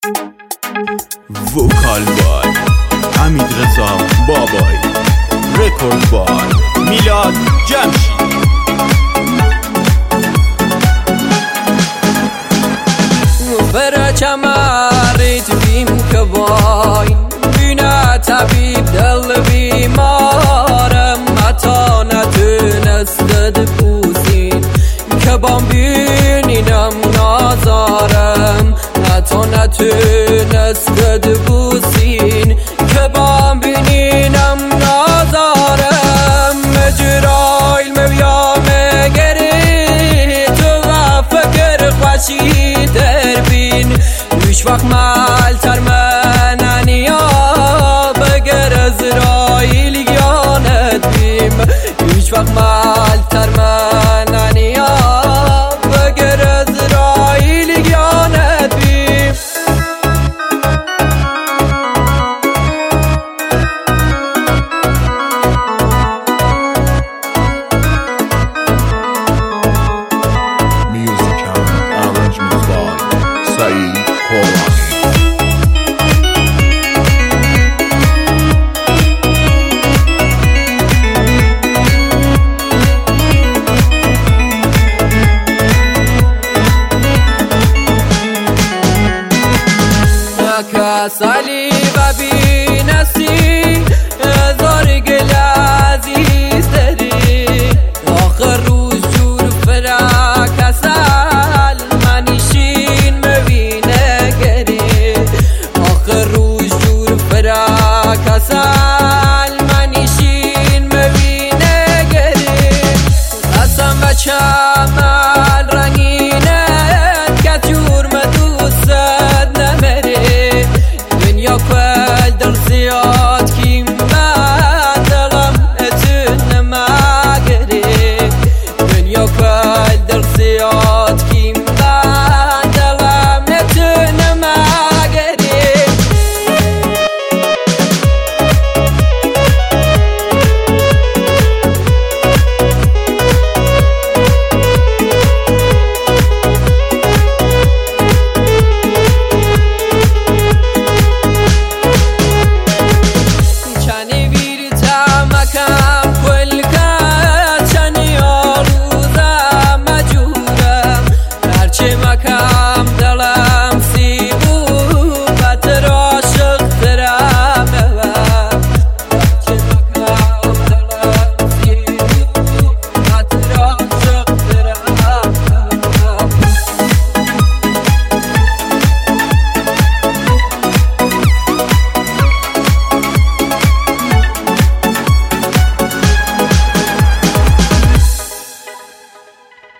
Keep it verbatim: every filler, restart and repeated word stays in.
وکال بای حمید رضا بابایی، رکورد بای میلاد جمشید. برچم ریت بیم که وای بینه طبیب دل بیمارم، حتی نتونستد بوسین که بام بینینم نازارم، حتی نتونستد بوسین که بام بینینم نازارم. مجرایل مبیا مگری تو و فکر خوشی دربین هیچ وقت مالتر من نیا بگر ازرائیل گیانت بیم، هیچ وقت مالتر من نیا بگر ازرائیل گیانت بیم. Music and arrangements by Saeed Korani. سالی